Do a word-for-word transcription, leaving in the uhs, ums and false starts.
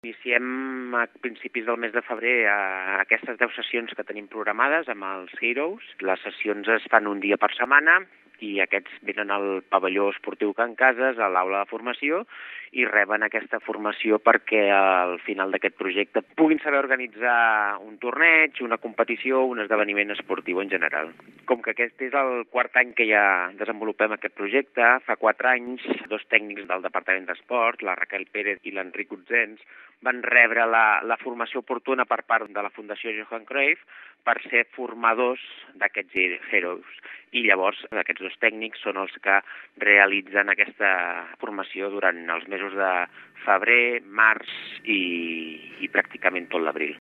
Iniciem a principis del mes de febrer a aquestes deu sessions que tenim programades amb els Heroes. Les sessions es fan un dia per setmana i aquests venen al pavelló esportiu Can Cases, a l'aula de formació, i reben aquesta formació perquè al final d'aquest projecte puguin saber organitzar un torneig, una competició, un esdeveniment esportiu en general. Com que aquest és el quart any que ja desenvolupem aquest projecte, fa quatre anys, dos tècnics del Departament d'Esport, la Raquel Pérez i l'Enric Utzens, van rebre la, la formació oportuna per part de la Fundació Johan Cruyff per ser formadors d'aquests Heroes. I llavors aquests dos tècnics són els que realitzen aquesta formació durant els mesos de febrer, març i, i pràcticament tot l'abril.